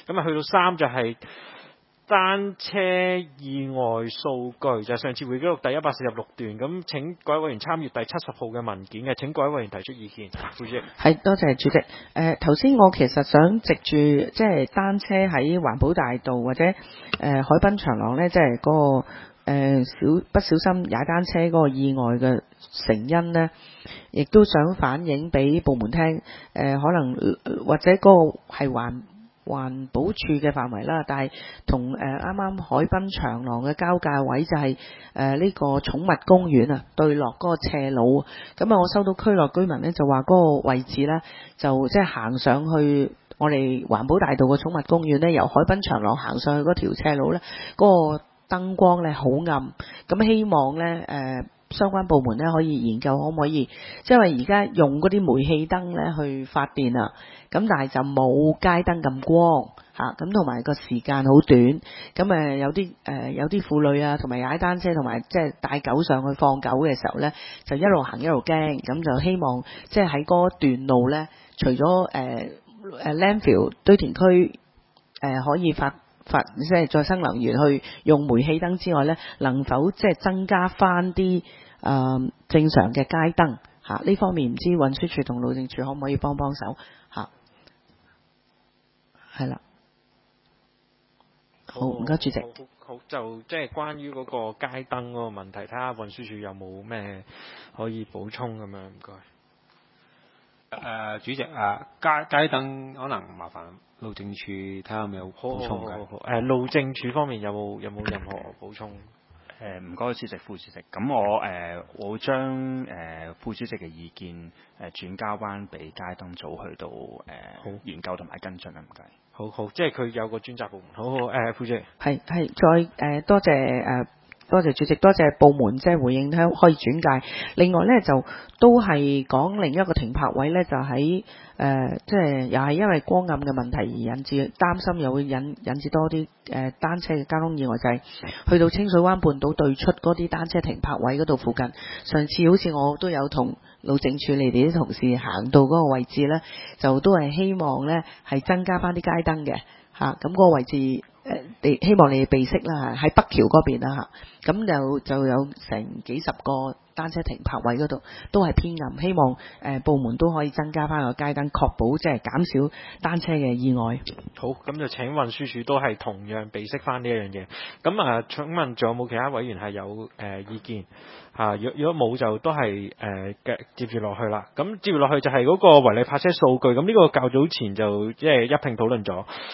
咁啊去到3就係單車意外數據，就係上次會議錄第146段，咁請各位委員參閱第70號嘅文件嘅，請各位委員提出意見。副主席， 係多謝主席。頭先我其實想藉住即係單車喺環保大道或者海濱長廊呢，即係嗰個不小心踩單車嗰個意外嘅成因呢，亦都想反映俾部門聽。可能或者嗰個係環保署嘅範圍啦，但係同啱啱海濱長廊嘅交界位就係呢個寵物公園啊，對落嗰個斜路。咁啊，我收到區內居民呢，就話嗰個位置呢，就即係行上去我哋環保大道嘅寵物公園呢，由海濱長廊行上去嗰條斜路呢，嗰個燈光呢好暗。咁希望呢相關部門呢可以研究可唔可以，即係因為而家用嗰啲煤氣燈呢去發電啊，咁但係就冇街燈咁光嚇，咁同埋個時間好短，咁有啲婦女啊，同埋踩單車同埋即係帶狗上去放狗嘅時候呢，就一路行一路驚，咁就希望即係喺嗰段路呢，除咗landfill 堆填區可以發即係再生能源去用煤氣燈之外呢，能否即係增加翻啲正常嘅街燈嚇？呢方面唔知運輸署同路政署可唔可以幫手嚇？係啦，好唔該主席。 好，就即係關於嗰個街燈嗰個問題，睇下運輸署有冇咩可以補充咁樣，唔該。 主席街燈可能麻煩路政署睇下有冇補充嘅。 好，路政署方面有冇任何補充？ 唔該主席、副主席，咁我會將副主席嘅意見轉交翻俾街燈組去到研究同埋跟進啊，唔該。 好，即係佢有個專責部門。好，副主席。 係再多謝主席，多謝部門即係回應聽可以轉介。另外呢，就都係講另一個停泊位呢，就喺即係又係因為光暗嘅問題而引致擔心，又會引致多啲單車嘅交通意外，就係去到清水灣半島對出嗰啲單車停泊位嗰度附近。上次好似我都有同路政署你哋啲同事行到嗰個位置呢，就都係希望呢係增加翻啲街燈嘅嚇，咁嗰個位置。希望你哋備悉啦，喺北橋嗰邊啦嚇，咁就有成幾十個單車停泊位嗰度都係偏暗，希望部門都可以增加翻個街燈，確保即係減少單車嘅意外。 好，咁就請運輸署都係同樣備悉翻呢一樣嘢。咁請問仲有冇其他委員係有意見？如果冇就都係接住落去啦。咁接住落去就係嗰個違例泊車數據。咁呢個較早前就即係一併討論咗。